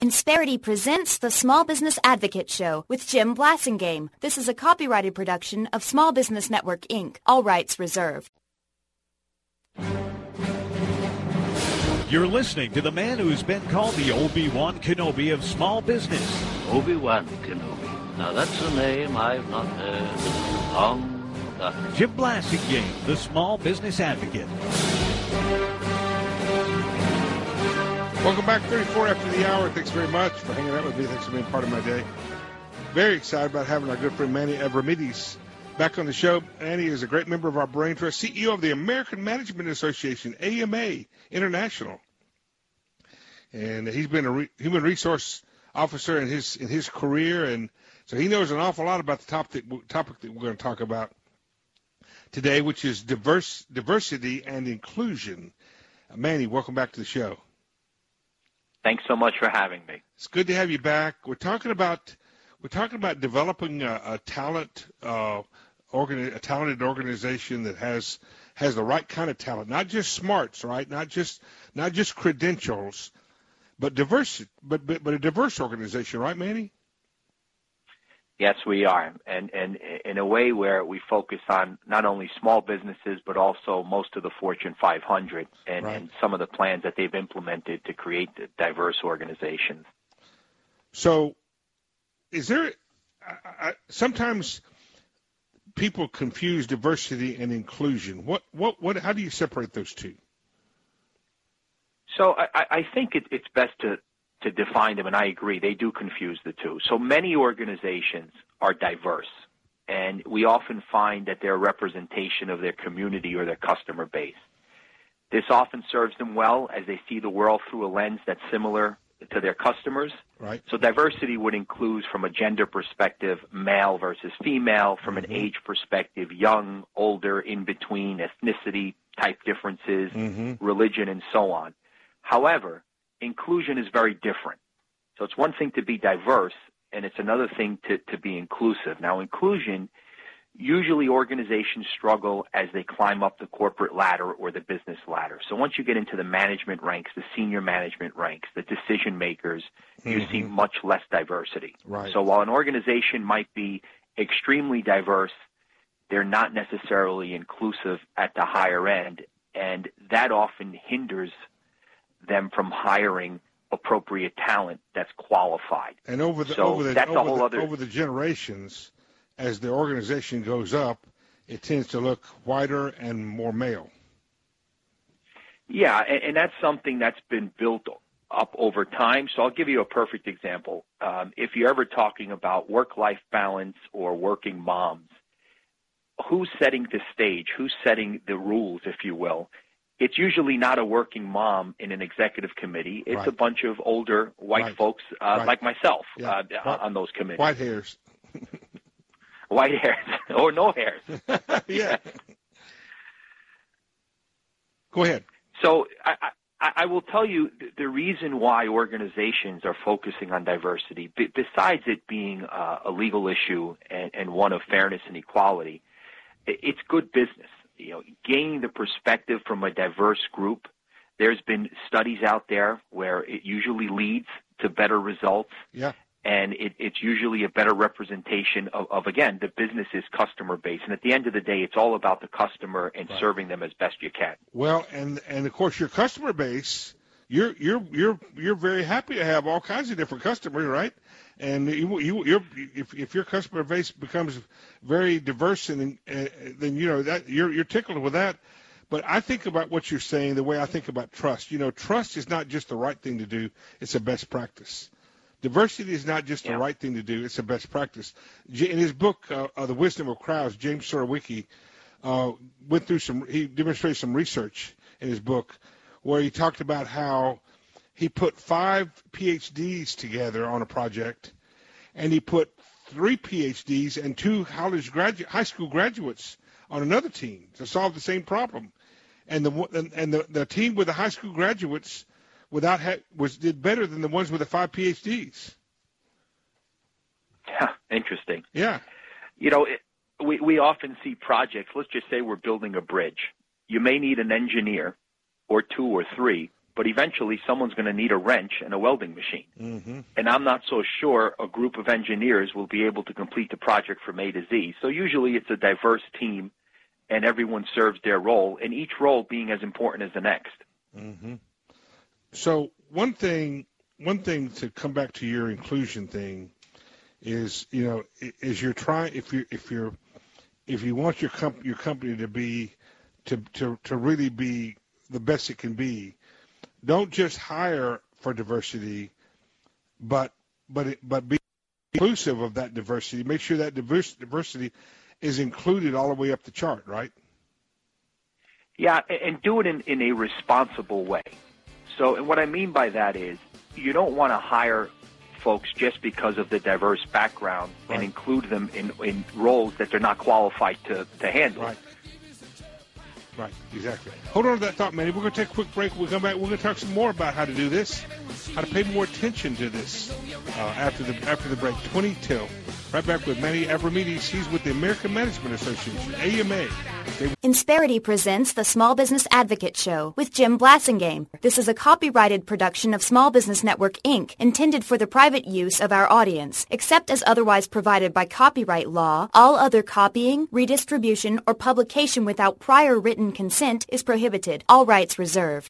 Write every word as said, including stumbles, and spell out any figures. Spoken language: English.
Insperity presents the Small Business Advocate Show with Jim Blasingame. This is a copyrighted production of Small Business Network, Incorporated. All rights reserved. You're listening to the man who's been called the Obi-Wan Kenobi of small business. Obi-Wan Kenobi. Now that's a name I've not heard in a long time. Jim Blasingame, the Small Business Advocate. Welcome back, thirty-four after the hour. Thanks very much for hanging out with me. Thanks for being part of my day. Very excited about having our good friend Manny Avramides back on the show. Manny is a great member of our Brain Trust, C E O of the American Management Association, A M A International. And he's been a re- human resource officer in his in his career, and so he knows an awful lot about the topic, topic that we're going to talk about today, which is diverse diversity and inclusion. Uh, Manny, welcome back to the show. Thanks so much for having me. It's good to have you back. We're talking about we're talking about developing a, a talent uh, organ, a talented organization that has has the right kind of talent, not just smarts, right? Not just not just credentials, but diverse, but but, but a diverse organization, right, Manny? Yes, we are, and and in a way where we focus on not only small businesses but also most of the Fortune five hundred and, right. and some of the plans that they've implemented to create diverse organizations. So, is there I, I, sometimes people confuse diversity and inclusion? What what what? How do you separate those two? So I, I think it, it's best to. to define them, and I agree, they do confuse the two. So many organizations are diverse, and we often find that they're a representation of their community or their customer base. This often serves them well as they see the world through a lens that's similar to their customers. Right. So diversity would include, from a gender perspective, male versus female, from mm-hmm. an age perspective, young, older, in between, ethnicity type differences, mm-hmm. religion, and so on. However, inclusion is very different. So it's one thing to be diverse, and it's another thing to, to be inclusive. Now, inclusion, usually organizations struggle as they climb up the corporate ladder or the business ladder. So once you get into the management ranks, the senior management ranks, the decision makers, mm-hmm. you see much less diversity. Right. So while an organization might be extremely diverse, they're not necessarily inclusive at the higher end, and that often hinders them from hiring appropriate talent that's qualified. And over the so over the that's over, a whole the, other... over the generations, as the organization goes up, it tends to look whiter and more male. Yeah, and, and that's something that's been built up over time. So I'll give you a perfect example. Um, if you're ever talking about work-life balance or working moms, who's setting the stage? Who's setting the rules, if you will? It's usually not a working mom in an executive committee. It's right. a bunch of older white right. folks uh, right. like myself yeah. uh, white, on those committees. White hairs. White hairs or no hairs. yeah. Go ahead. So I, I, I will tell you the reason why organizations are focusing on diversity, b- besides it being uh, a legal issue and, and one of fairness and equality, it's good business. You know, gaining the perspective from a diverse group. There's been studies out there where it usually leads to better results. Yeah. And it, it's usually a better representation of, of, again, the business's customer base. And at the end of the day, it's all about the customer and right. serving them as best you can. Well, and, and of course, your customer base, you're you're you're you're very happy to have all kinds of different customers, right? And you, you, you're, if, if your customer base becomes very diverse, and uh, then you know that you're you're tickled with that. But I think about what you're saying the way I think about trust. You know, trust is not just the right thing to do; it's a best practice. Diversity is not just yeah. the right thing to do; it's a best practice. In his book, uh, uh, "The Wisdom of Crowds," James Surowiecki uh, went through some. He demonstrated some research in his book where he talked about how he put five P H Ds together on a project, and he put three P H Ds and two college graduate, high school graduates on another team to solve the same problem. And the and the, the team with the high school graduates without ha- was did better than the ones with the five P H Ds. Yeah, interesting. Yeah. You know, it, we we often see projects. Let's just say we're building a bridge. You may need an engineer, or two or three. but eventually someone's going to need a wrench and a welding machine. Mm-hmm. And I'm not so sure a group of engineers will be able to complete the project from A to Z. So usually it's a diverse team, and everyone serves their role, and each role being as important as the next. Mm-hmm. So one thing, one thing to come back to your inclusion thing is, you know, is you're trying, if you if you're if you want your comp- your company to be to, to to really be the best it can be, don't just hire for diversity, but but it, but be inclusive of that diversity. Make sure that diverse, diversity is included all the way up the chart, right? Yeah, and do it in, in a responsible way. So, and what I mean by that is, you don't want to hire folks just because of the diverse background right. and include them in, in roles that they're not qualified to, to handle. Right. Right, exactly. Hold on to that thought, Manny. We're going to take a quick break. We'll come back. We're going to talk some more about how to do this, how to pay more attention to this uh, after the after the break. twenty till. Right back with Manny Abramides. He's with the American Management Association, A M A. They- Insperity presents the Small Business Advocate Show with Jim Blassingame. This is a copyrighted production of Small Business Network, Incorporated, intended for the private use of our audience. Except as otherwise provided by copyright law, all other copying, redistribution, or publication without prior written consent is prohibited. All rights reserved.